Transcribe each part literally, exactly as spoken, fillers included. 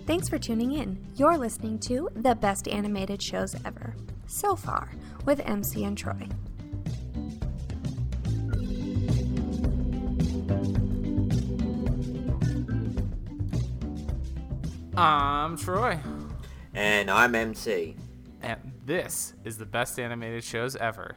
Thanks for tuning in. You're listening to the best animated shows ever, so far, with M C and Troy. I'm Troy. And I'm M C. And this is the best animated shows ever.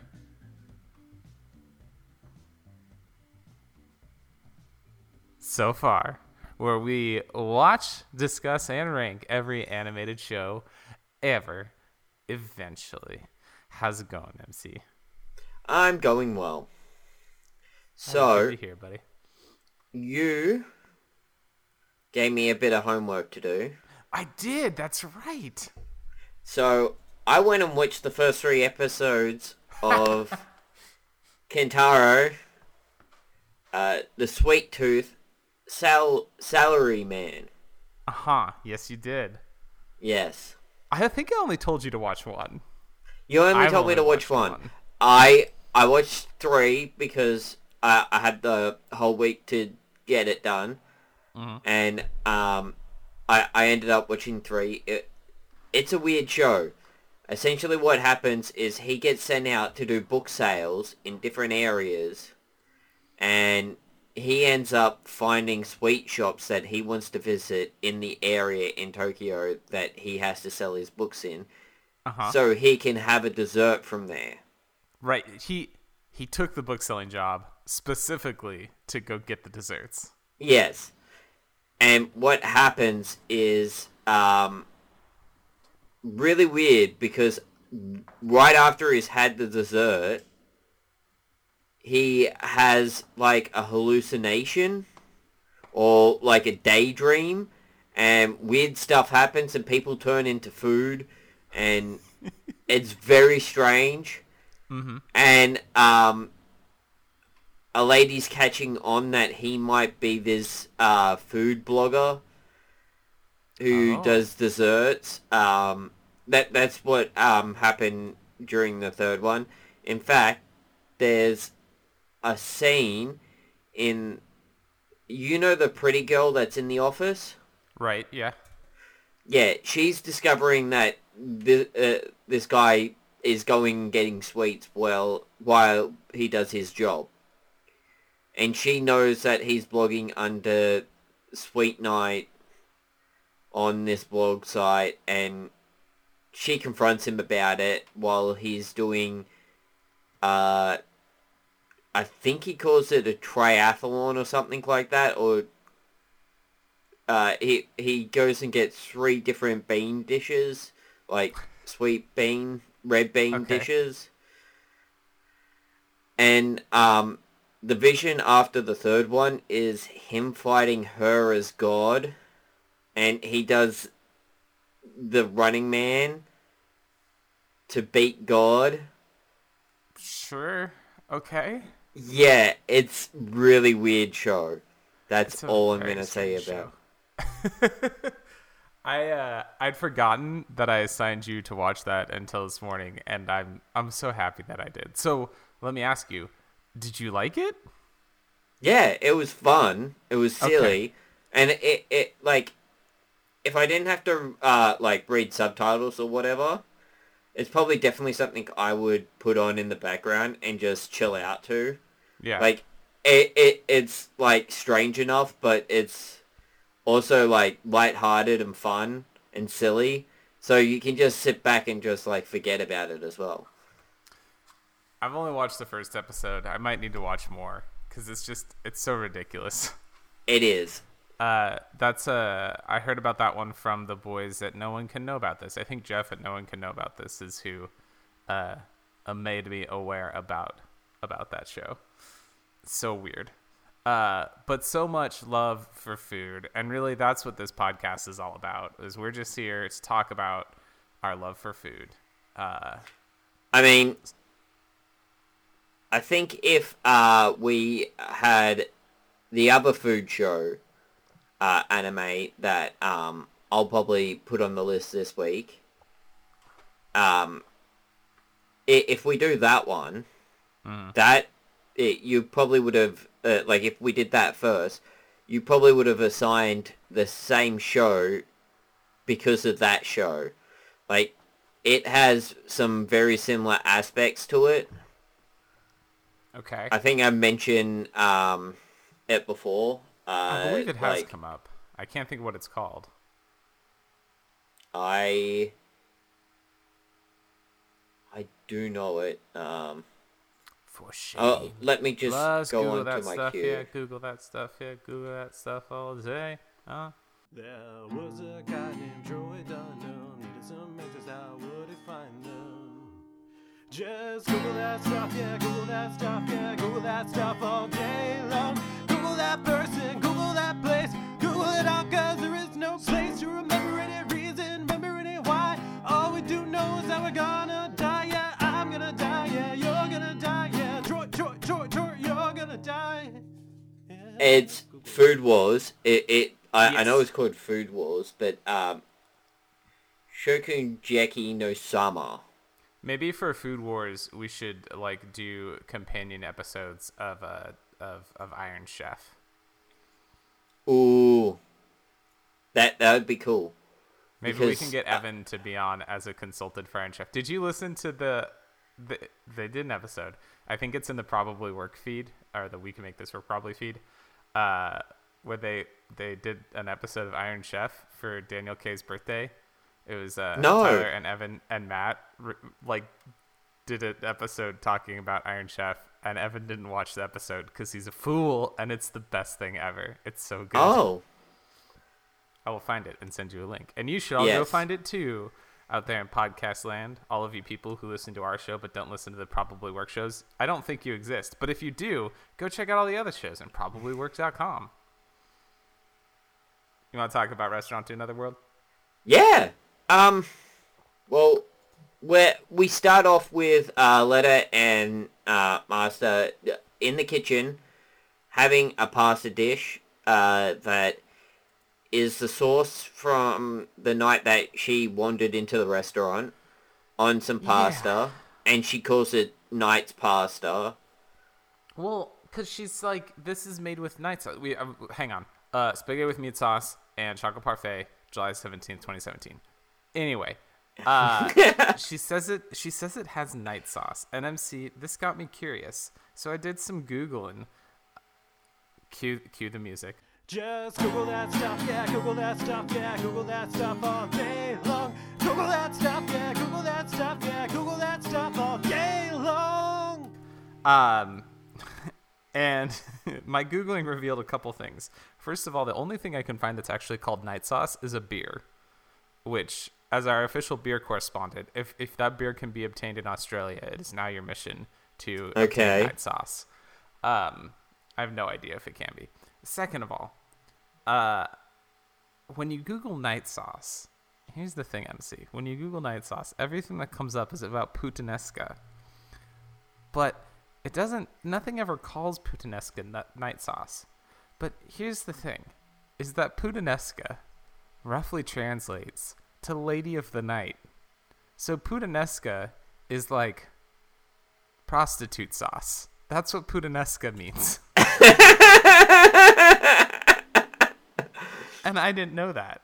So far, where we watch, discuss, and rank every animated show ever, eventually. How's it going, M C? I'm going well. So, oh, good to hear, buddy. You gave me a bit of homework to do. I did, that's right. So, I went and watched the first three episodes of Kentaro, uh, The Sweet Tooth, Sal- Salary Man. Uh-huh, yes you did. Yes. I think I only told you to watch one. You only I've told only me to watch one. one. I I watched three because I, I had the whole week to get it done. Mm-hmm. And um, I, I ended up watching three. It, it's a weird show. Essentially what happens is he gets sent out to do book sales in different areas. And he ends up finding sweet shops that he wants to visit in the area in Tokyo that he has to sell his books in. Uh-huh. So he can have a dessert from there. Right, he he took the book-selling job specifically to go get the desserts. Yes. And what happens is um, really weird because right after he's had the dessert, he has like a hallucination or like a daydream, and weird stuff happens and people turn into food, and it's very strange. Mm-hmm. And um, a lady's catching on that he might be this uh, food blogger who Oh. does desserts. Um, that that's what um, happened during the third one. In fact, there's a scene in, you know, the pretty girl that's in the office? Right, yeah. Yeah, she's discovering that this, uh, this guy is going and getting sweets well while he does his job. And she knows that he's blogging under Sweet Night on this blog site, and she confronts him about it while he's doing, uh, I think he calls it a triathlon or something like that, or uh, he he goes and gets three different bean dishes, like sweet bean, red bean Okay. dishes. And um, the vision after the third one is him fighting her as God, and he does the Running Man to beat God. Sure, okay. Yeah, it's really weird show. That's It's a all I'm very gonna say strange about. I uh, I'd forgotten that I assigned you to watch that until this morning, and I'm I'm so happy that I did. So let me ask you, did you like it? Yeah, it was fun. It was silly, Okay. and it it like if I didn't have to uh like read subtitles or whatever, it's probably definitely something I would put on in the background and just chill out to. Yeah. Like it it it's like strange enough, but it's also like lighthearted and fun and silly, so you can just sit back and just like forget about it as well. I've only watched the first episode. I might need to watch more because it's just it's so ridiculous. It is. Uh, that's uh, I heard about that one from the boys at No One Can Know About This. I think Jeff at No One Can Know About This is who uh, uh, made me aware about about that show. So weird. Uh, but so much love for food, and really that's what this podcast is all about, is we're just here to talk about our love for food. Uh, I mean, I think if uh, we had the other food show uh, anime that um, I'll probably put on the list this week, um, i- if we do that one, mm. that it, you probably would have, uh, like if we did that first, you probably would have assigned the same show because of that show. Like, it has some very similar aspects to it. Okay. I think I mentioned um, it before. Uh, I believe it has like, come up. I can't think of what it's called. I I do know it. Um, For shame. oh, let me just Plus, go Google on to that my stuff, queue. yeah. Google that stuff, yeah. Google that stuff all day. Huh? There was a guy named Troy Dunham, needed some answers, how would he find them? Just Google that stuff, yeah, Google that stuff, yeah, Google that stuff all day long. Google that person, Google that place, Google it all, cause there is no place to remember any reason, remember any why. All we do know is that we're gonna die, yeah, I'm gonna die, yeah, you're gonna die, yeah, Troy, Troy, Troy, Troy, you're gonna die. Yeah. It's Food Wars. It, it I, Yes. I know it's called Food Wars, but um, Shokugeki no Sama. Maybe for Food Wars, we should like do companion episodes of uh of of Iron Chef. Ooh, that that would be cool. Maybe we Because, can get uh, Evan to be on as a consultant for Iron Chef. Did you listen to the, the they did an episode? I think it's in the Probably Work feed or the We Can Make This Work Probably feed, uh, where they they did an episode of Iron Chef for Daniel K's birthday. It was uh, No. Tyler and Evan and Matt re- like did an episode talking about Iron Chef, and Evan didn't watch the episode because he's a fool, and it's the best thing ever. It's so good. Oh, I will find it and send you a link. And you should all go Yes. find it too out there in podcast land. All of you people who listen to our show but don't listen to the Probably Work shows, I don't think you exist. But if you do, go check out all the other shows on probably work dot com. You want to talk about Restaurant to Another World? yeah. Um, well, we we start off with uh, Letta and uh, Master in the kitchen having a pasta dish uh, that is the sauce from the night that she wandered into the restaurant on some pasta, and she calls it Knight's pasta. Well, because she's like, this is made with night sauce. We, uh, hang on. Uh, spaghetti with meat sauce and chocolate parfait, July seventeenth, twenty seventeen. Anyway, uh, she says it. She says it has night sauce. And M C, this got me curious, so I did some Googling. Cue, cue the music. Just Google that stuff, yeah, Google that stuff, yeah, Google that stuff all day long. Google that stuff, yeah, Google that stuff, yeah, Google that stuff all day long. Um, and my Googling revealed a couple things. First of all, the only thing I can find that's actually called night sauce is a beer, which, as our official beer correspondent, if, if that beer can be obtained in Australia, it is now your mission to Okay. obtain night sauce. Um, I have no idea if it can be. Second of all, uh, when you Google night sauce, here's the thing, M C. When you Google night sauce, everything that comes up is about puttanesca. But it doesn't, nothing ever calls puttanesca nut- night sauce. But here's the thing, is that puttanesca roughly translates to Lady of the Night. So puttanesca is like prostitute sauce. That's what puttanesca means. And I didn't know that.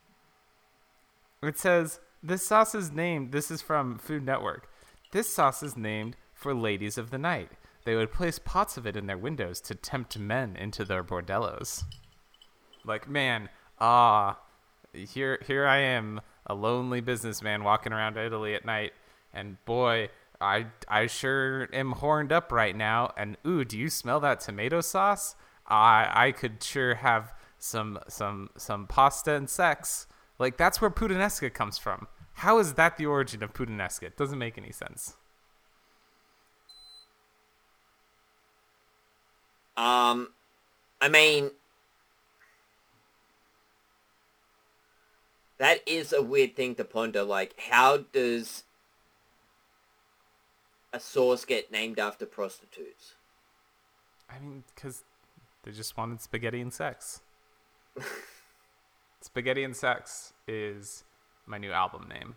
It says, this sauce is named, this is from Food Network. This sauce is named for ladies of the night. They would place pots of it in their windows to tempt men into their bordellos. Like, man, ah, here here I am, a lonely businessman walking around Italy at night, and boy, I I sure am horned up right now. And ooh, do you smell that tomato sauce? I I could sure have some some some pasta and sex. Like, that's where puttanesca comes from. How is that the origin of puttanesca? It doesn't make any sense. Um, I mean, that is a weird thing to ponder. Like, how does a sauce get named after prostitutes? I mean, because they just wanted spaghetti and sex. Spaghetti and Sex is my new album name.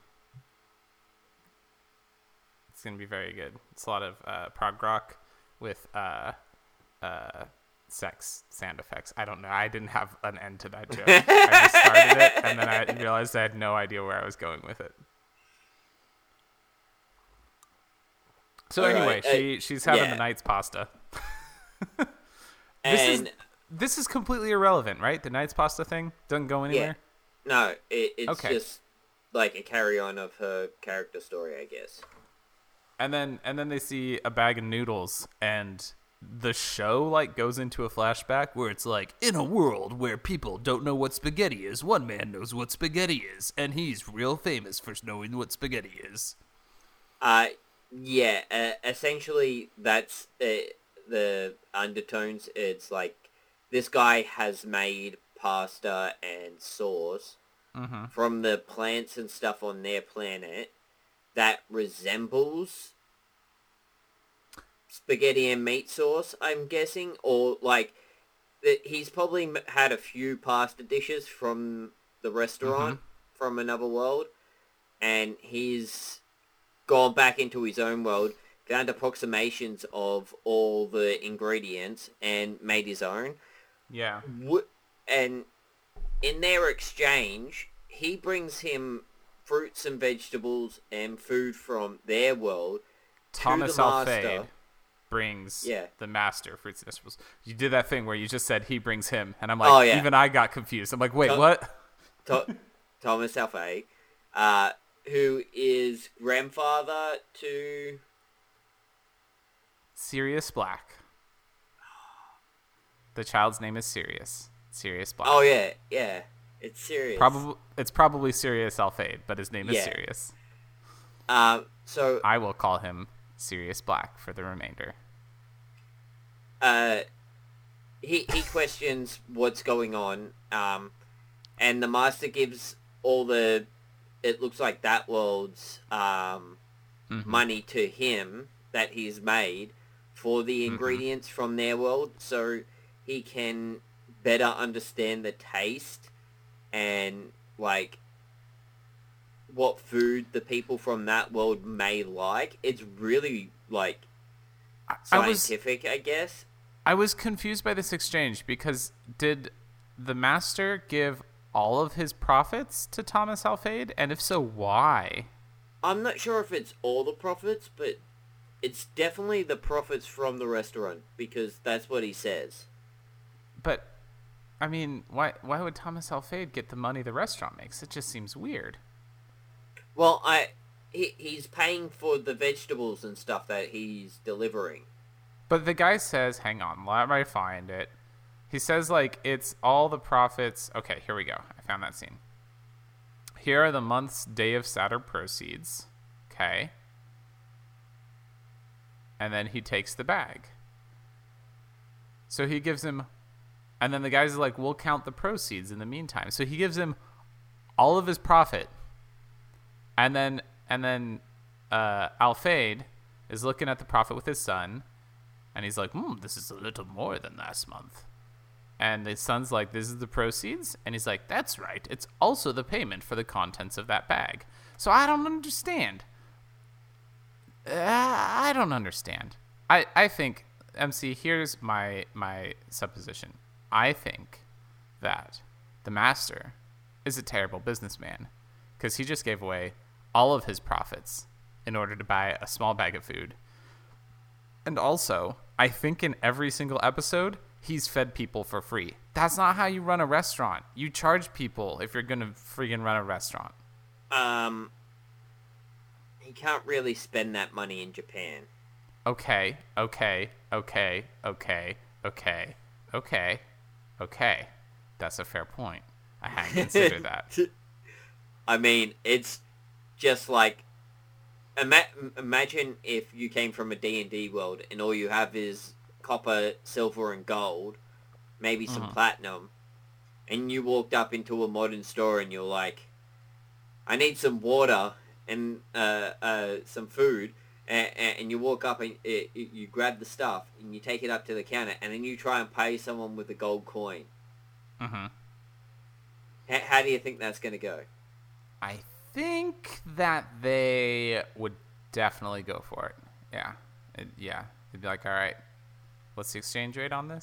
It's going to be very good. It's a lot of uh, prog rock with uh, uh, sex sound effects. I don't know. I didn't have an end to that joke. I just started it, and then I realized I had no idea where I was going with it. So All anyway, right, uh, she she's having yeah. the night's pasta. this And is this is completely irrelevant, right? The night's pasta thing doesn't go anywhere. no, it, it's Okay. just like a carry-on of her character story, I guess. And then and then they see a bag of noodles, and the show like goes into a flashback where it's like, in a world where people don't know what spaghetti is, one man knows what spaghetti is, and he's real famous for knowing what spaghetti is. Uh, yeah, uh, essentially that's uh, the undertones. It's like this guy has made pasta and sauce Mm-hmm. from the plants and stuff on their planet that resembles spaghetti and meat sauce, I'm guessing, or like th- he's probably m- had a few pasta dishes from the restaurant from another world, and he's gone back into his own world, found approximations of all the ingredients, and made his own. Yeah. W- and in their exchange, he brings him fruits and vegetables and food from their world Thomas to the master. Alfade brings Yeah. the master fruits and vegetables. You did that thing where you just said he brings him, and I'm like, Oh, yeah. even I got confused. I'm like, wait, Th- what? To- Thomas Alfade, uh, who is grandfather to... Sirius Black. The child's name is Sirius. Sirius Black. Oh, yeah, yeah. It's serious. Probably it's probably Sirius Alfade, but his name is Yeah. Sirius. Um, so, I will call him Sirius Black for the remainder. uh, he, he questions what's going on, um, and the master gives all the, it looks like that world's, um, Mhm. money to him that he's made for the ingredients from their world, so he can better understand the taste and like what food the people from that world may like. It's really like I, I was scientific, I guess. I was confused by this exchange because did the master give all of his profits to Thomas Alfade, and if so, why? I'm not sure if it's all the profits, but it's definitely the profits from the restaurant because that's what he says. But I mean, why why would Thomas Alfade get the money the restaurant makes? It just seems weird. Well, I he, he's paying for the vegetables and stuff that he's delivering. But the guy says, hang on, let me find it. He says, like, it's all the profits. Okay, here we go. I found that scene. Here are the month's Day of Saturn proceeds. Okay. And then he takes the bag. So he gives him... And then the guy's like, we'll count the proceeds in the meantime. So he gives him all of his profit. And then and then uh, Alfade is looking at the profit with his son. And he's like, hmm, this is a little more than last month. And his son's like, this is the proceeds? And he's like, that's right. It's also the payment for the contents of that bag. So I don't understand. Uh, I don't understand. I, I think, M C, here's my my supposition. I think that the master is a terrible businessman because he just gave away all of his profits in order to buy a small bag of food. And also, I think in every single episode, he's fed people for free. That's not how you run a restaurant. You charge people if you're going to freaking run a restaurant. Um, he can't really spend that money in Japan. Okay, okay, okay, okay, okay, okay, okay. That's a fair point. I hadn't considered that. I mean, it's just like, ima- imagine if you came from a D and D world and all you have is copper, silver, and gold, maybe some Mhm. platinum, and you walked up into a modern store and you're like, I need some water and uh, uh, some food, and, and you walk up and uh, you grab the stuff and you take it up to the counter, and then you try and pay someone with a gold coin. Mm-hmm. H- how do you think that's going to go? I think that they would definitely go for it. Yeah. It, yeah. They'd be like, all right, what's the exchange rate on this?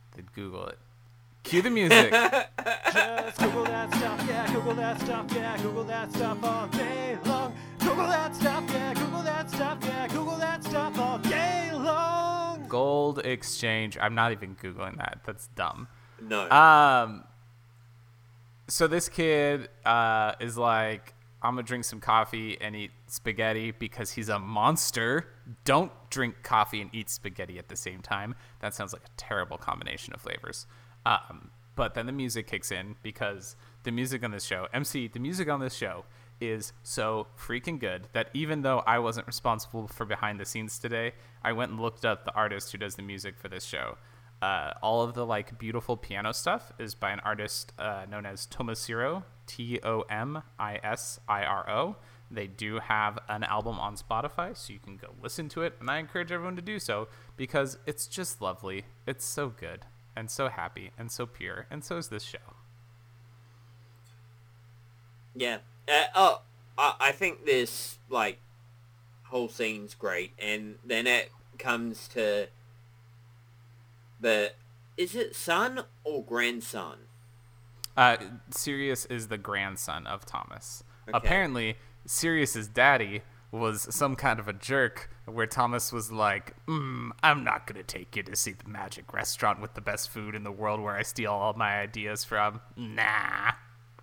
they'd Google it. Cue the music. Just Google that stuff, yeah, Google that stuff, yeah, Google that stuff all day long. Google that stuff, yeah, Google that stuff, yeah, Google that stuff all day long. Gold exchange. I'm not even Googling that. That's dumb. No. Um. So this kid uh, is like, I'm going to drink some coffee and eat spaghetti because he's a monster. Don't drink coffee and eat spaghetti at the same time. That sounds like a terrible combination of flavors. Um, but then the music kicks in because the music on this show, M C, the music on this show is so freaking good that even though I wasn't responsible for behind the scenes today, I went and looked up the artist who does the music for this show. Uh, all of the like beautiful piano stuff is by an artist uh, known as Tomoshiro, T O M I S I R O. They do have an album on Spotify, so you can go listen to it, and I encourage everyone to do so because it's just lovely. It's so good and so happy and so pure, and so is this show. Yeah. Uh, oh, I, I think this like whole scene's great, and then it comes to the is it son or grandson? Uh, Sirius is the grandson of Thomas. Okay. Apparently, Sirius's daddy was some kind of a jerk where Thomas was like, mm, I'm not going to take you to see the magic restaurant with the best food in the world where I steal all my ideas from. Nah.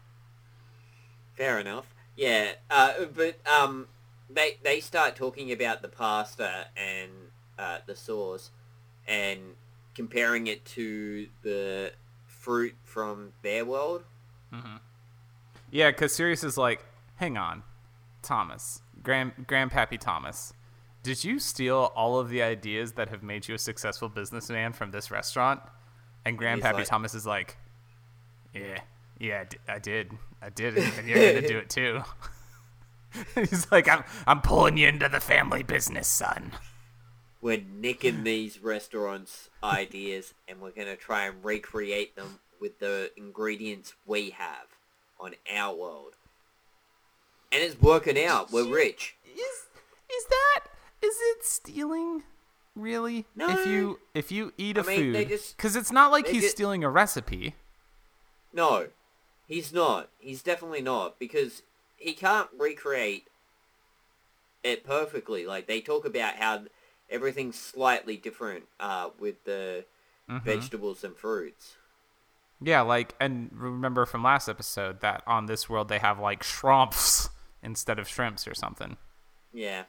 Fair enough. Yeah, uh, but um, they they start talking about the pasta and uh, the sauce and comparing it to the fruit from their world. Mm-hmm. Yeah, because Sirius is like, hang on, Thomas, Grand Grandpappy Thomas, did you steal all of the ideas that have made you a successful businessman from this restaurant? And Grandpappy like, Thomas is like, yeah, yeah, I, d- I did, I did it, and you're gonna do it too. He's like, I'm, I'm pulling you into the family business, son. We're nicking these restaurants' ideas, and we're gonna try and recreate them with the ingredients we have on our world. And it's working out. We're rich. Is is that is it stealing? Really? No. If you if you eat a I mean, they food, just- because it's not like they he's just- stealing a recipe. No, he's not. He's definitely not, because he can't recreate it perfectly. Like, they talk about how everything's slightly different uh, with the Mhm. vegetables and fruits. Yeah, like, and remember from last episode that on this world they have like shrimps instead of shrimps or something. Yeah.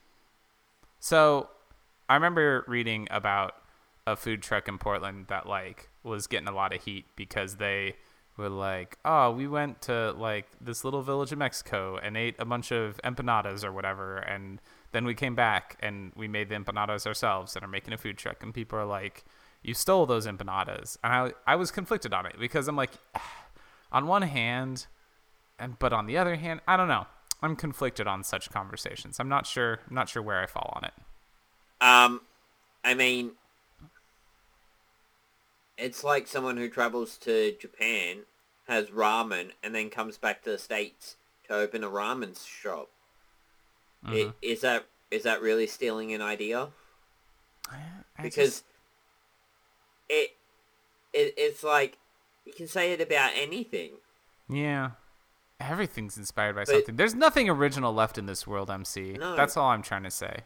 So I remember reading about a food truck in Portland that like was getting a lot of heat because they were like, oh, we went to like this little village in Mexico and ate a bunch of empanadas or whatever, and then we came back and we made the empanadas ourselves and are making a food truck, and people are like, you stole those empanadas. And I I was conflicted on it because I'm like, on one hand, and but on the other hand, I don't know. I'm conflicted on such conversations. I'm not sure. I'm not sure where I fall on it. Um, I mean, it's like someone who travels to Japan, has ramen, and then comes back to the States to open a ramen shop. Mm-hmm. I- Is that is that really stealing an idea? I, I Because just- it, it it's like, you can say it about anything. yeah, everything's inspired by But- something. There's nothing original left in this world, M C. No. That's all I'm trying to say.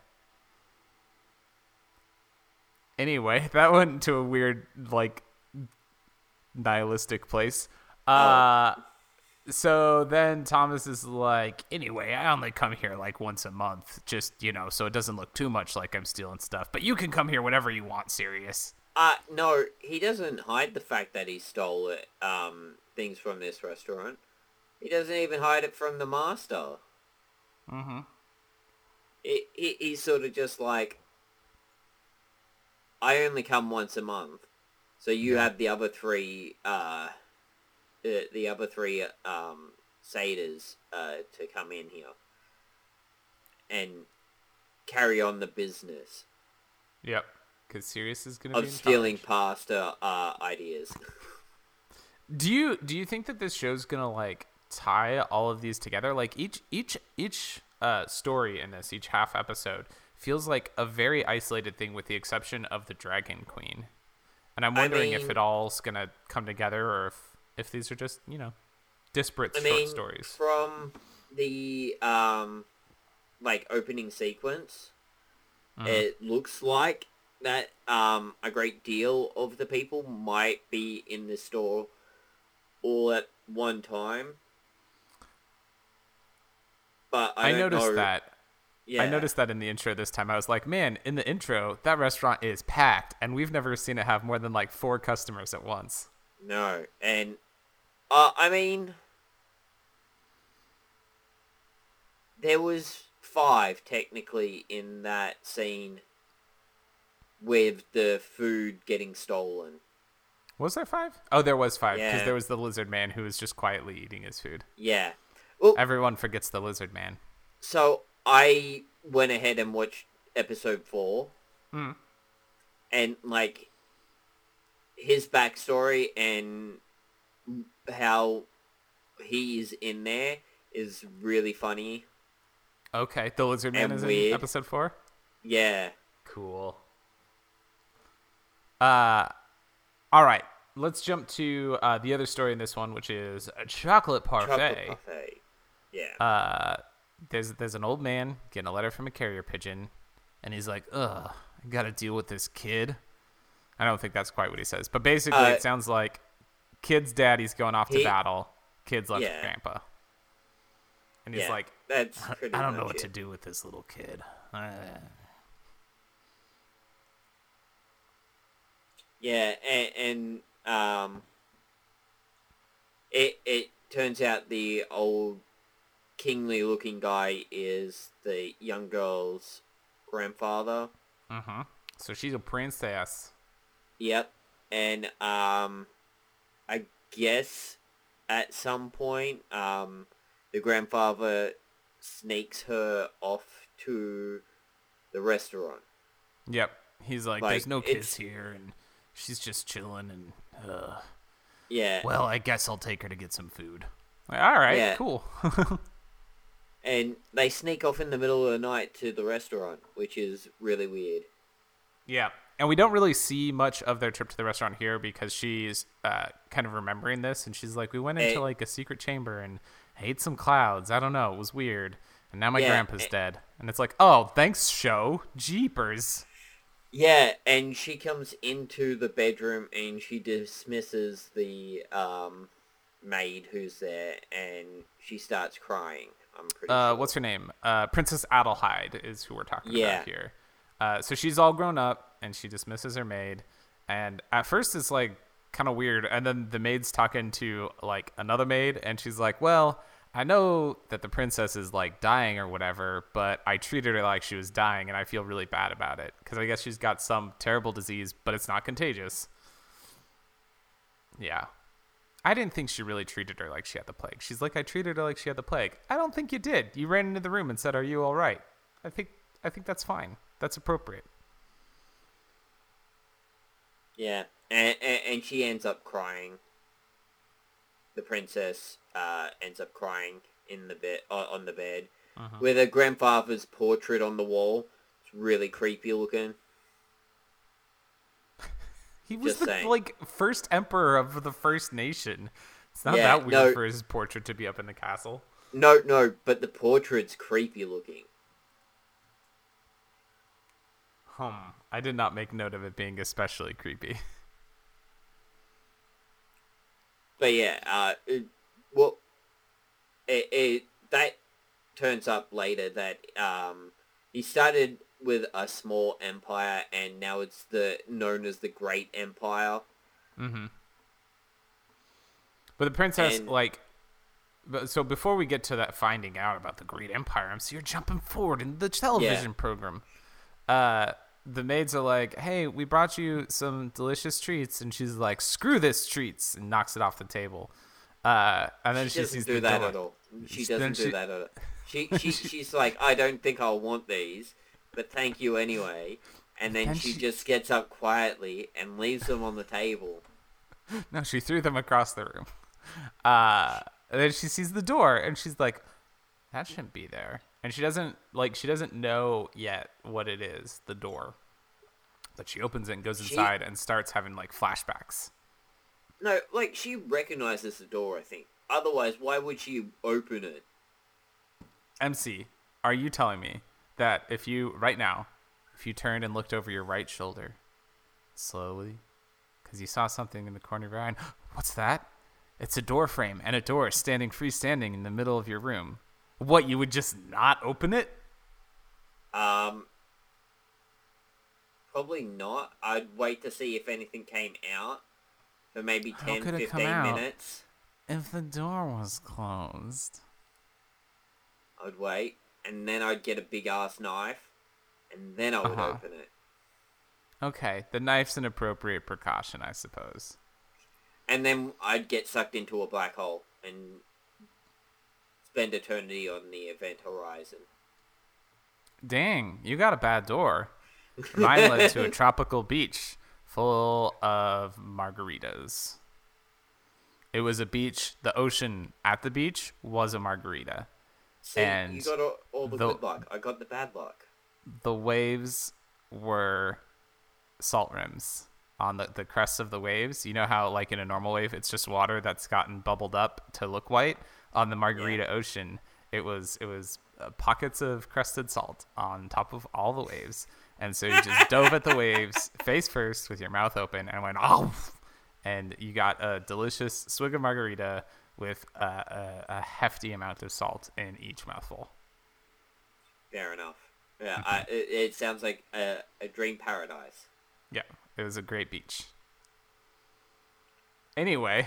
Anyway, that went to a weird, like, nihilistic place. Uh, so then Thomas is like, anyway, I only come here like once a month, just, you know, so it doesn't look too much like I'm stealing stuff. But you can come here whenever you want, Sirius. Uh, no, he doesn't hide the fact that he stole it, um, things from this restaurant. He doesn't even hide it from the master. Mm-hmm. He, he, he's sort of just like, I only come once a month, so you Yeah. have the other three, uh, the, the other three, um, satyrs, uh, to come in here and carry on the business Yep. Because Sirius is going to be of in stealing charge. pasta, uh, ideas. Do you do you think that this show's gonna like tie all of these together? Like each each each uh, story in this, each half episode feels like a very isolated thing, with the exception of the Dragon Queen. And I'm I wondering mean- if it all's gonna come together, or if if these are just you know disparate I short mean, stories. from the um, like opening sequence, Mhm. it looks like that um a great deal of the people might be in the store all at one time. But I, I, don't noticed know. that. Yeah. I noticed that in the intro this time. I was like, man, in the intro, that restaurant is packed, and we've never seen it have more than like four customers at once. No, and uh, I mean, there was five technically in that scene with the food getting stolen. Was there five? Oh, there was five, because Yeah. there was the lizard man who was just quietly eating his food. Yeah. Well, Everyone forgets the lizard man. so I went ahead and watched episode four, Mm. and like his backstory and how he is in there is really funny. Okay, the lizard man And is weird. in episode four? Yeah. Cool. Uh, all right. Let's jump to uh, the other story in this one, which is a chocolate parfait. Chocolate parfait. Yeah. Uh, there's there's an old man getting a letter from a carrier pigeon, and he's like, "Ugh, I gotta deal with this kid." I don't think that's quite what he says, but basically, Uh, it sounds like kid's daddy's going off to he- battle. Kid's left Yeah. with grandpa, and he's yeah. like, That's "I pretty don't know much what it. to do with this little kid." Uh, Yeah, and, and um, it it turns out the old kingly-looking guy is the young girl's grandfather. mm-hmm. So she's a princess. Yep, and um, I guess at some point, um, the grandfather sneaks her off to the restaurant. Yep. He's like, Like, "There's no kids it's- here, and she's just chilling, and uh, Yeah, well, I guess I'll take her to get some food." Like, all right, Yeah. cool. and they sneak off in the middle of the night to the restaurant, which is really weird. Yeah, and we don't really see much of their trip to the restaurant here because she's uh, kind of remembering this, and she's like, "We went into Eh. like a secret chamber and ate some clouds. I don't know, it was weird, and now my Yeah, grandpa's eh. dead." And it's like, "Oh, thanks, show, jeepers." Yeah, and she comes into the bedroom and she dismisses the um, maid who's there, and she starts crying. I'm pretty Uh, sure. what's her name? Uh, Princess Adelheid is who we're talking Yeah. about here. Uh, so she's all grown up, and she dismisses her maid. And at first, it's like kind of weird. And then the maid's talking to like another maid, and she's like, "Well, I know that the princess is like dying or whatever, but I treated her like she was dying, and I feel really bad about it because I guess she's got some terrible disease, but it's not contagious." Yeah. I didn't think she really treated her like she had the plague. She's like, "I treated her like she had the plague." I don't think you did. You ran into the room and said, "Are you all right?" I think I think that's fine. That's appropriate. Yeah, and, and, and she ends up crying. The princess uh, ends up crying in the bed uh, on the bed Uh-huh. with her grandfather's portrait on the wall. It's really creepy looking. He was Just the saying. like first emperor of the First Nation. It's not Yeah, that weird no. for his portrait to be up in the castle. No, no, but the portrait's creepy looking. Hmm. I did not make note of it being especially creepy. But yeah, uh, it, well, it, it that turns up later that um, he started with a small empire, and now it's the known as the Great Empire. Mm-hmm. But the princess, And- like, but- so before we get to that finding out about the Great Empire, I'm so you're jumping forward in the television program. Uh, the maids are like, "Hey, we brought you some delicious treats," and she's like, "Screw this treats," and knocks it off the table. Uh, and then She she, doesn't sees do the that door. at all. She Then doesn't she- do that at all. She, she she's like, "I don't think I'll want these, but thank you anyway." And then, Then she, she- just gets up quietly and leaves them on the table. No, she threw them across the room. Uh, and then she sees the door, and she's like, "That shouldn't be there." And she doesn't like she doesn't know yet what it is, the door. But she opens it and goes She- inside and starts having like flashbacks. No, like, she recognizes the door, I think. Otherwise, why would she open it? M C, are you telling me that if you, right now, if you turned and looked over your right shoulder, slowly, because you saw something in the corner of your eye, and, what's that? It's a door frame and a door standing freestanding in the middle of your room. What, you would just not open it? Um, probably not. I'd wait to see if anything came out for maybe How ten, could it come fifteen out? minutes. If the door was closed. I'd wait, and then I'd get a big-ass knife, and then I would Uh-huh. open it. Okay, the knife's an appropriate precaution, I suppose. And then I'd get sucked into a black hole and spend eternity on the event horizon. Dang, you got a bad door. Mine led to a tropical beach full of margaritas. It was a beach. The ocean at the beach was a margarita. See, And you got all, all the, the- good luck. I got the bad luck. The waves were salt rims on the, the crests of the waves. You know how, like, in a normal wave, it's just water that's gotten bubbled up to look white? On the Margarita Yeah. Ocean, it was it was uh, pockets of crested salt on top of all the waves. And so you just dove at the waves face first with your mouth open and went, oh, and you got a delicious swig of margarita with a, a, a hefty amount of salt in each mouthful. Fair enough. Yeah, I, it, it sounds like a, a dream paradise. Yeah, it was a great beach. Anyway,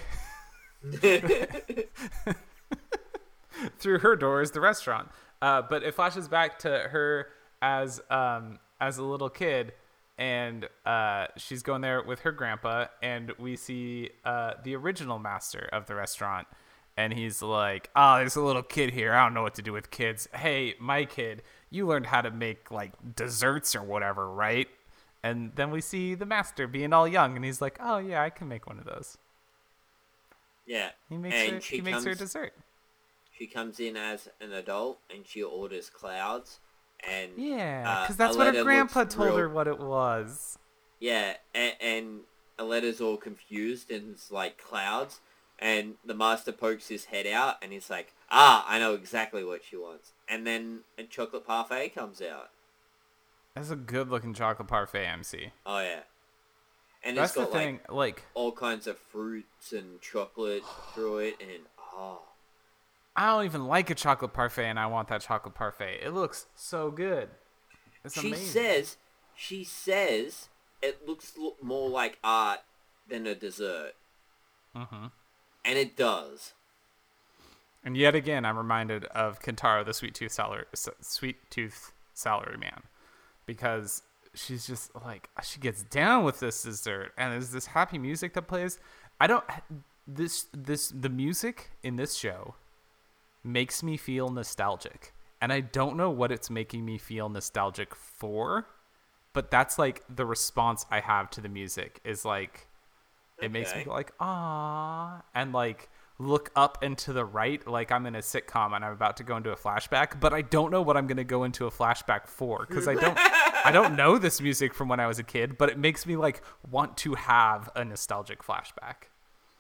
through her door is the restaurant. Uh, but it flashes back to her as um, as a little kid, and uh, she's going there with her grandpa, and we see uh, the original master of the restaurant, and he's like, "Oh, there's a little kid here. I don't know what to do with kids. Hey, my kid, you learned how to make like desserts or whatever, right?" And then we see the master being all young, and he's like, "Oh yeah, I can make one of those." Yeah, He makes and her. she He makes her comes- dessert. She comes in as an adult and she orders clouds. And Yeah, uh, because that's what Aletta her grandpa looks told real- her what it was. Yeah, and, and Aletta's all confused and it's like clouds. And the master pokes his head out and he's like, ah, I know exactly what she wants. And then a chocolate parfait comes out. That's a good-looking chocolate parfait, M C. Oh, yeah. And That's it's the got thing. like Like, all kinds of fruits and chocolate through it. And, oh, I don't even like a chocolate parfait, and I want that chocolate parfait. It looks so good. It's she amazing. says, she says it looks lo- more like art than a dessert. Mm-hmm. And it does. And yet again, I'm reminded of Kentaro, the sweet tooth salary, sweet tooth salary man, because she's just like, she gets down with this dessert, and there's this happy music that plays. I don't this this the music in this show makes me feel nostalgic, and I don't know what it's making me feel nostalgic for, but that's like the response I have to the music is like, it makes me Okay. go like, ah, and like look up and to the right like I'm in a sitcom and I'm about to go into a flashback, but I don't know what I'm going to go into a flashback for, because I don't I don't know this music from when I was a kid, but it makes me like want to have a nostalgic flashback.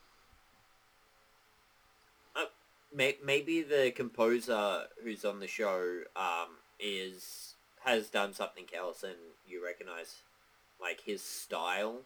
Uh, may- maybe the composer who's on the show um, is has done something else and you recognize like his style.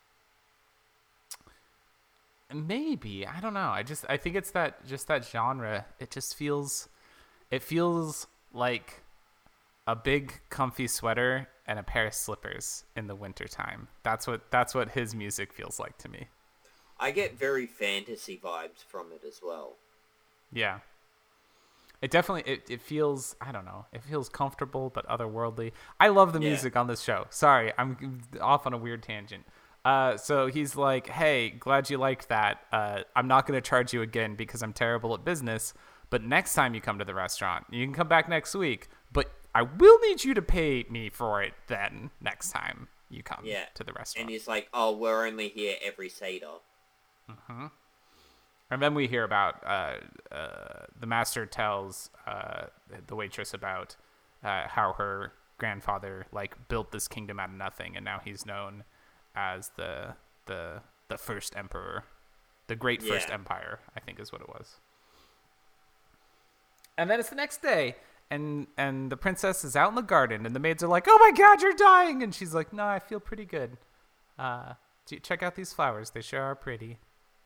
Maybe, I don't know. I just I think it's that just that genre. It just feels it feels like a big comfy sweater and a pair of slippers in the wintertime. That's what that's what his music feels like to me. I get very fantasy vibes from it as well. Yeah. It definitely it, it feels I don't know. It feels comfortable but otherworldly. I love the Yeah. music on this show. Sorry, I'm off on a weird tangent. Uh, so he's like, "Hey, glad you liked that. Uh, I'm not going to charge you again because I'm terrible at business. But next time you come to the restaurant, you can come back next week. But I will need you to pay me for it then next time you come Yeah. to the restaurant." And he's like, oh, we're only here every Seder. And then we hear about uh, uh, the master tells uh, the waitress about uh, how her grandfather like built this kingdom out of nothing, and now he's known as the the the first emperor, the great first Yeah. empire, I think is what it was. And then it's the next day, and and the princess is out in the garden, and the maids are like, "Oh my God, you're dying!" And she's like, "No, I feel pretty good. Uh, do- check out these flowers; they sure are pretty."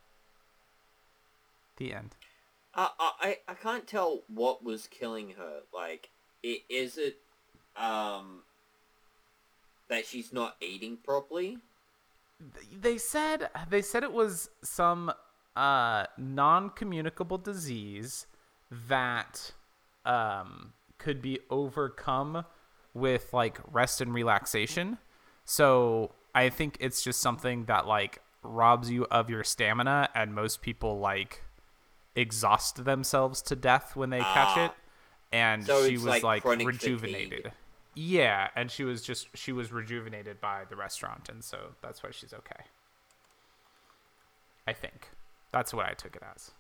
The end. Uh, I I can't tell what was killing her. Like, i- is it um that she's not eating properly? They said they said it was some uh, non-communicable disease that um, could be overcome with like rest and relaxation. So I think it's just something that like robs you of your stamina, and most people like exhaust themselves to death when they catch Ah. it. And So she it's was like like chronic rejuvenated. fatigue. Yeah, and she was just she was rejuvenated by the restaurant, and so that's why she's okay. I think that's what I took it as.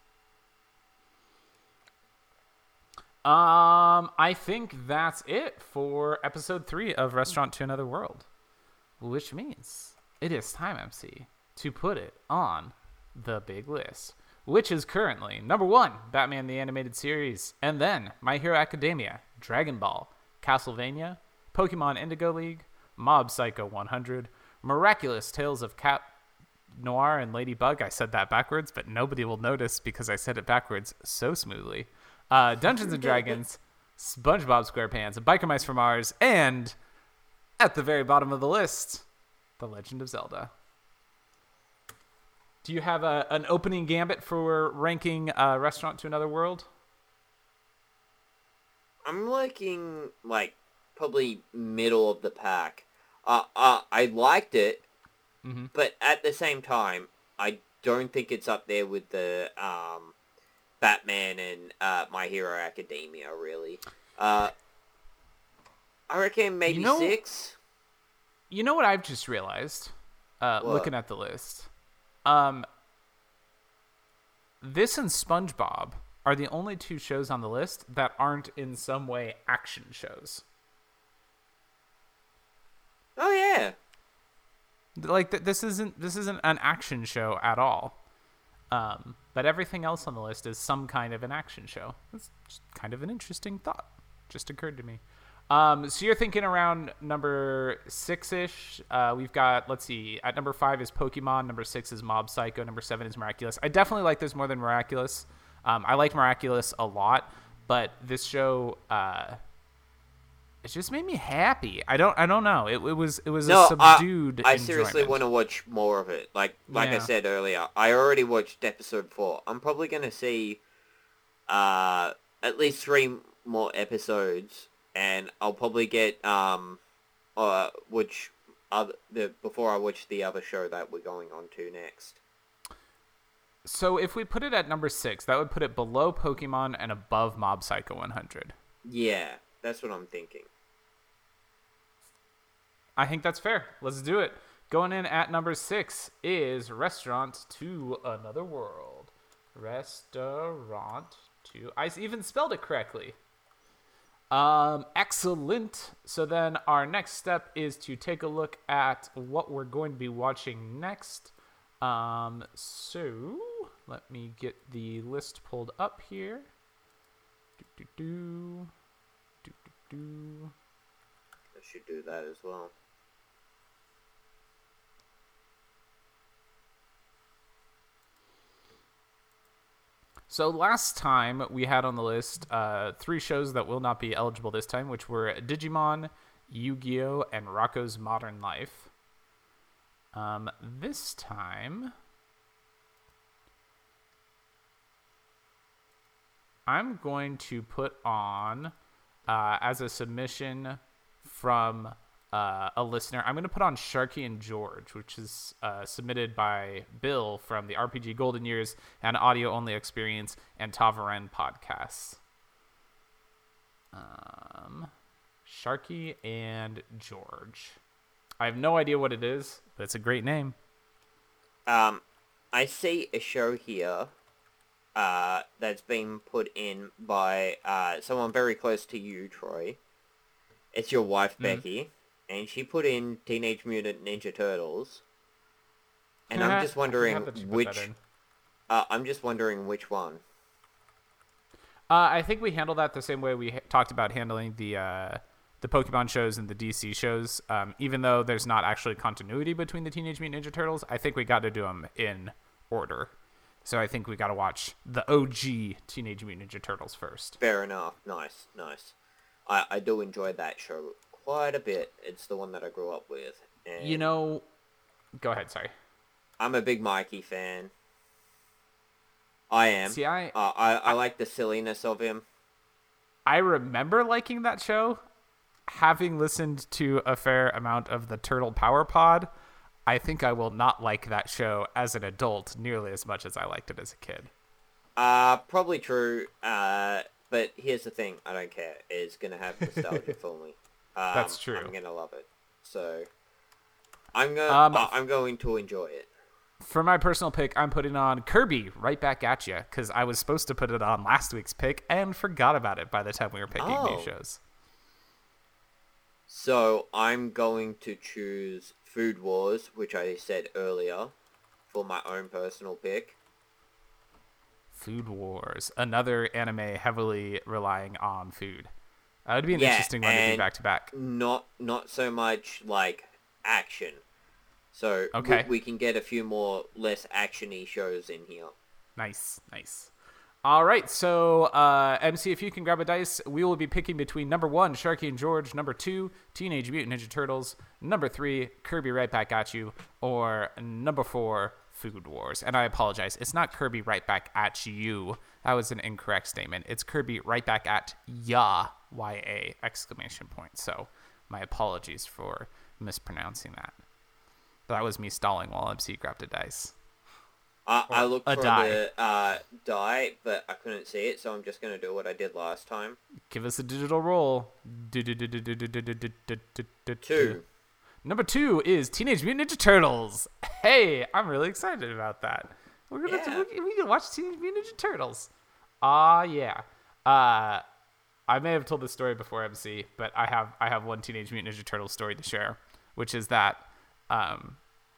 Um, I think that's it for episode three of Restaurant to Another World, which means it is time, M C, to put it on the big list, which is currently number one, Batman the Animated Series, and then My Hero Academia, Dragon Ball, Castlevania, Pokemon Indigo League, Mob Psycho one hundred, Miraculous Tales of Cat Noir and Ladybug. I said that backwards, but nobody will notice because I said it backwards so smoothly. Uh, Dungeons and Dragons, SpongeBob SquarePants, Biker Mice from Mars, and at the very bottom of the list, The Legend of Zelda. Do you have a, an opening gambit for ranking uh, Restaurant to Another World? I'm liking like probably middle of the pack. Uh, uh I liked it, Mm-hmm. but at the same time, I don't think it's up there with the um, Batman and uh, My Hero Academia. Really, uh, I reckon maybe You know- six. You know what I've just realized, uh, What? looking at the list? Um, this and SpongeBob are the only two shows on the list that aren't in some way action shows. Oh yeah, Like th- this isn't this isn't an action show at all. Um, but everything else on the list is some kind of an action show. It's just kind of an interesting thought. Just occurred to me. Um, so you're thinking around number six-ish. Uh, we've got, let's see, at number five is Pokemon. Number six is Mob Psycho. Number seven is Miraculous. I definitely like this more than Miraculous. Um, I like Miraculous a lot, but this show, uh, it just made me happy. I don't, I don't know. It, it was, it was no, a subdued. I, I seriously enjoyment. want to watch more of it. Like like I Yeah. said earlier, I already watched episode four. I'm probably gonna see uh, at least three more episodes. And I'll probably get um, uh, which other the before I watch the other show that we're going on to next. So if we put it at number six, that would put it below Pokemon and above Mob Psycho one hundred. Yeah, that's what I'm thinking. I think that's fair. Let's do it. Going in at number six is Restaurant to Another World. Restaurant to... I even spelled it correctly. Um, excellent. So then our next step is to take a look at what we're going to be watching next. Um, so let me get the list pulled up here. Do, do, do. Do, do, do. I should do that as well. So last time we had on the list uh, three shows that will not be eligible this time, which were Digimon, Yu-Gi-Oh, and Rocko's Modern Life. Um, this time, I'm going to put on, uh, as a submission from uh, a listener, I'm going to put on Sharky and George, which is uh, submitted by Bill from the R P G Golden Years and Audio Only Experience and Tavaren podcasts. Um, Sharky and George. I have no idea what it is, but it's a great name. Um, I see a show here uh, that's been put in by uh, someone very close to you, Troy. it's your wife, Mm. Becky, and she put in Teenage Mutant Ninja Turtles. And I'm just wondering I forgot that you put which... that in. Uh, I'm just wondering which one. Uh, I think we handle that the same way we ha- talked about handling the uh, the Pokemon shows and the D C shows. Um, even though there's not actually continuity between the Teenage Mutant Ninja Turtles, I think we got to do them in order. So I think we got to watch the O G Teenage Mutant Ninja Turtles first. Fair enough. Nice, nice. I, I do enjoy that show quite a bit. It's the one that I grew up with. And You know, go ahead. Sorry. I'm a big Mikey fan. I am. See, I Uh, I, I like the silliness of him. I remember liking that show. Having listened to a fair amount of the Turtle Power Pod, I think I will not like that show as an adult nearly as much as I liked it as a kid. Uh, probably true. Uh, but here's the thing. I don't care. It's going to have nostalgia for me. Um, That's true. I'm going to love it. So, I'm, gonna, Um, uh, I'm going to enjoy it. For my personal pick, I'm putting on Kirby Right Back at Ya, because I was supposed to put it on last week's pick and forgot about it by the time we were picking Oh. new shows. So, I'm going to choose Food Wars, which I said earlier, for my own personal pick. Food Wars, another anime heavily relying on food. That would be an Yeah, interesting one to do and- back to back. Not not so much like action. So Okay. we, we can get a few more less actiony shows in here. Nice, nice. All right, so uh, M C, if you can grab a dice, we will be picking between number one, Sharky and George, number two, Teenage Mutant Ninja Turtles, number three, Kirby Right Back at You, or number four, Food Wars. And I apologize, it's not Kirby Right Back at You. That was an incorrect statement. It's Kirby Right Back at Ya, Y A, exclamation point. So my apologies for mispronouncing that. That was me stalling while M C grabbed a dice. I, I looked a for die. the uh, die, but I couldn't see it, so I'm just going to do what I did last time. Give us a digital roll. Two. Number two is Teenage Mutant Ninja Turtles. Hey, I'm really excited about that. We're gonna Yeah. we, we can watch Teenage Mutant Ninja Turtles. Ah, yeah. Uh, I may have told this story before, M C, but I have I have one Teenage Mutant Ninja Turtles story to share, which is that um,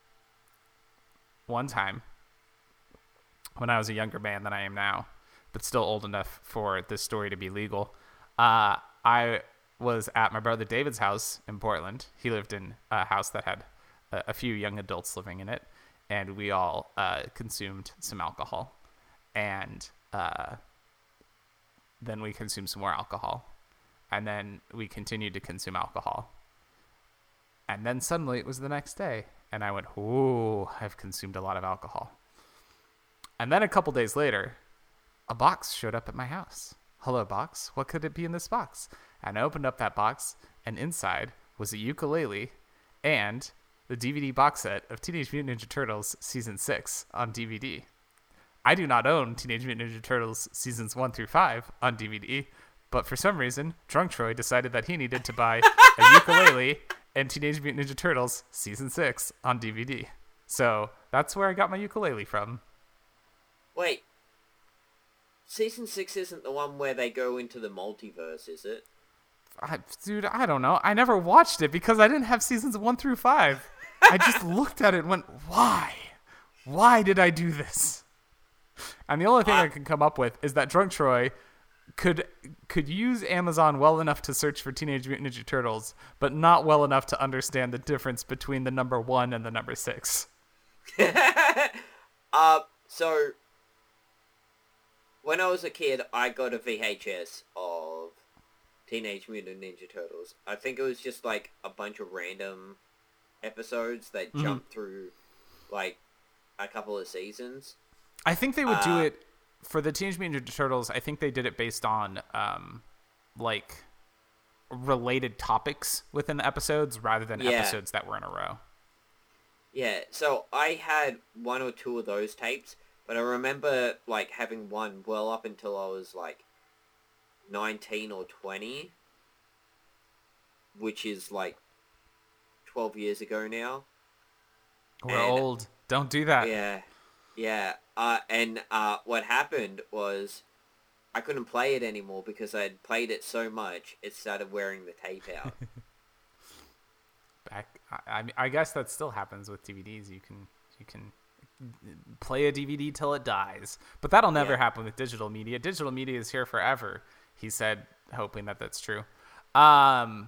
one time when I was a younger man than I am now, but still old enough for this story to be legal, uh, I was at my brother David's house in Portland. He lived in a house that had a, a few young adults living in it, and we all uh, consumed some alcohol. And uh, then we consumed some more alcohol. And then we continued to consume alcohol. And then suddenly it was the next day, and I went, ooh, I've consumed a lot of alcohol. And then a couple days later, a box showed up at my house. Hello, box. What could it be in this box? And I opened up that box, and inside was a ukulele and the D V D box set of Teenage Mutant Ninja Turtles Season six on D V D. I do not own Teenage Mutant Ninja Turtles Seasons one through five on D V D, but for some reason, Drunk Troy decided that he needed to buy a ukulele and Teenage Mutant Ninja Turtles Season six on D V D. So that's where I got my ukulele from. Wait. Season six isn't the one where they go into the multiverse, is it? I, dude, I don't know. I never watched it because I didn't have seasons one through five. I just looked at it and went, why? Why did I do this? And the only thing I can come up with is that Drunk Troy could could use Amazon well enough to search for Teenage Mutant Ninja Turtles, but not well enough to understand the difference between the number one and the number six. uh, so, when I was a kid, I got a V H S of Teenage Mutant Ninja Turtles. I think it was just like a bunch of random episodes that Mm-hmm. jumped through like a couple of seasons. I think they would do Uh, it for the Teenage Mutant Ninja Turtles. I think they did it based on um, like related topics within the episodes rather than Yeah. episodes that were in a row. Yeah, so I had one or two of those tapes, but I remember like having one well up until I was like nineteen or twenty, which is like twelve years ago now. We're And- old. Don't do that. Yeah, yeah. Uh, and uh, what happened was I couldn't play it anymore because I had played it so much, it started wearing the tape out. Back, I, I mean, I guess that still happens with D V Ds. You can you can play a D V D till it dies, but that'll never Yeah. happen with digital media. Digital media is here forever, he said, hoping that that's true. Um,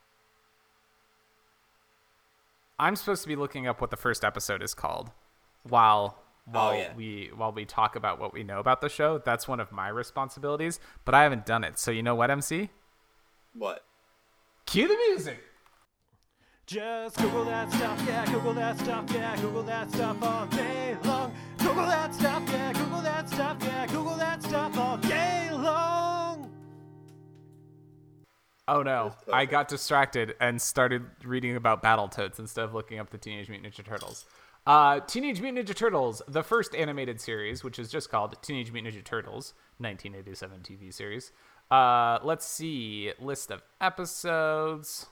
I'm supposed to be looking up what the first episode is called while while Oh, yeah. we while we talk about what we know about the show. That's one of my responsibilities, but I haven't done it. So you know what, M C? What? Cue the music. Just Google that stuff, yeah, Google that stuff, yeah, Google that stuff all day long. Google that stuff, yeah, Google that stuff, yeah, Google that stuff all day long. Oh no, That's I perfect. got distracted and started reading about Battletoads instead of looking up the Teenage Mutant Ninja Turtles. Uh, Teenage Mutant Ninja Turtles, the first animated series, which is just called Teenage Mutant Ninja Turtles, nineteen eighty-seven T V series. Uh, let's see, list of episodes.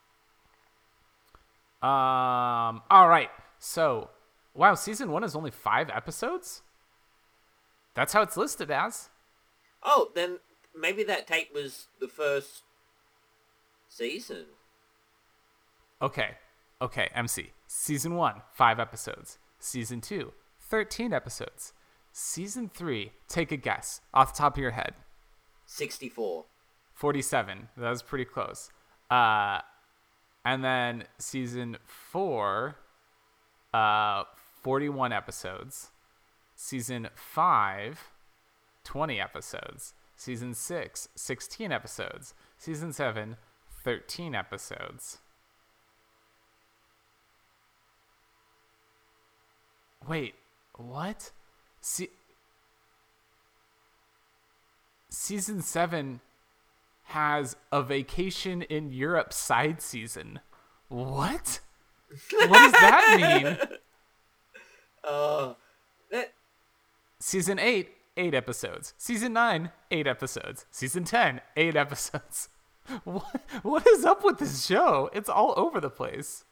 Um, all right, so, wow, season one is only five episodes? That's how it's listed as. Oh, then maybe that tape was the first season. Okay, okay, M C. Season one, five episodes. Season two, thirteen episodes. Season three, take a guess, off the top of your head. sixty-four. forty-seven. That was pretty close. Uh, and then season four, uh, forty-one episodes. Season five, twenty episodes. Season six, sixteen episodes. Season seven, thirteen episodes. Wait, what? Se- season seven has a Vacation in Europe side season. What? What does that mean? Uh, that Season eight, eight episodes. Season nine, eight episodes. Season ten, eight episodes. What? What is up with this show? It's all over the place.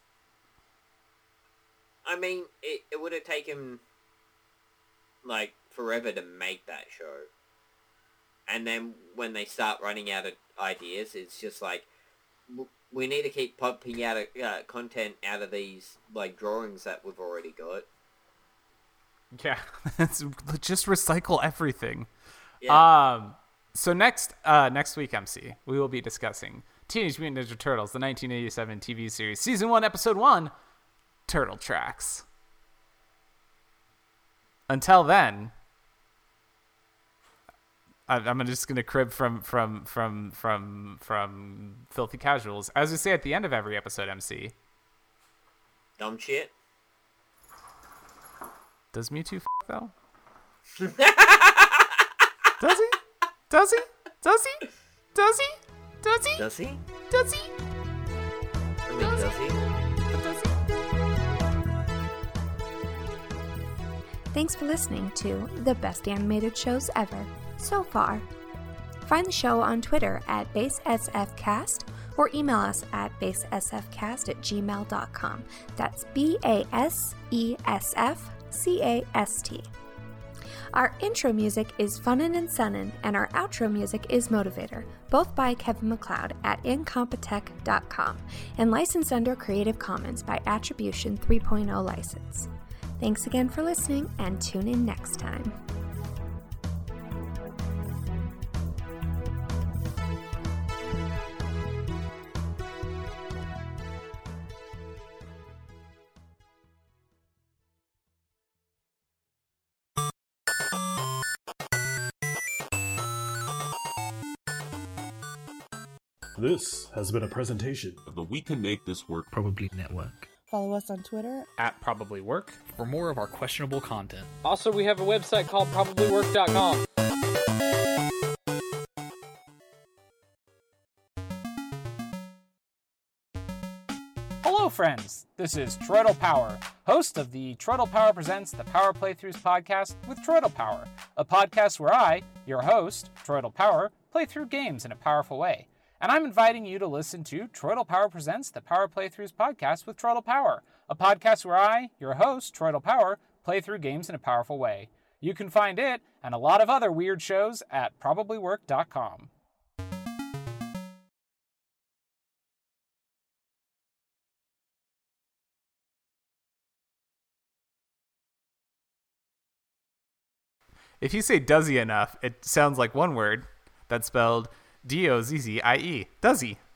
I mean, it, it would have taken, like, forever to make that show. And then when they start running out of ideas, it's just like, w- we need to keep pumping out of, uh, content out of these, like, drawings that we've already got. Yeah, it's just recycle everything. Yeah. Um, so next, uh, next week, M C, we will be discussing Teenage Mutant Ninja Turtles, the nineteen eighty-seven T V series, season one, episode one, Turtle Tracks. Until then, I, I'm just gonna crib from from from from from Filthy Casuals, as we say at the end of every episode. M C, Dumb shit. does Mewtwo f- though? Does he? Does he? Does he? Does he? Does he? Does he? Does he? I mean, does he? Does he? Thanks for listening to the best animated shows ever, so far. Find the show on Twitter at BaseSFcast or email us at basesfcast at gmail dot com. That's B A S E S F C A S T. Our intro music is Funnin' and Sunnin', and our outro music is Motivator, both by Kevin MacLeod at incompetech dot com, and licensed under Creative Commons by Attribution three point oh license. Thanks again for listening, and tune in next time. This has been a presentation of the We Can Make This Work Probably Network. Follow us on Twitter. At Probably Work. For more of our questionable content. Also, we have a website called probably work dot com. Hello, friends. This is Troidal Power, host of the Troidal Power Presents the Power Playthroughs podcast with Troidal Power, a podcast where I, your host, Troidal Power, play through games in a powerful way. And I'm inviting you to listen to Troidal Power Presents the Power Playthroughs podcast with Troidal Power, a podcast where I, your host, Troidal Power, play through games in a powerful way. You can find it and a lot of other weird shows at probably work dot com. If you say dozy enough, it sounds like one word that's spelled D O Z Z I E. Dozy.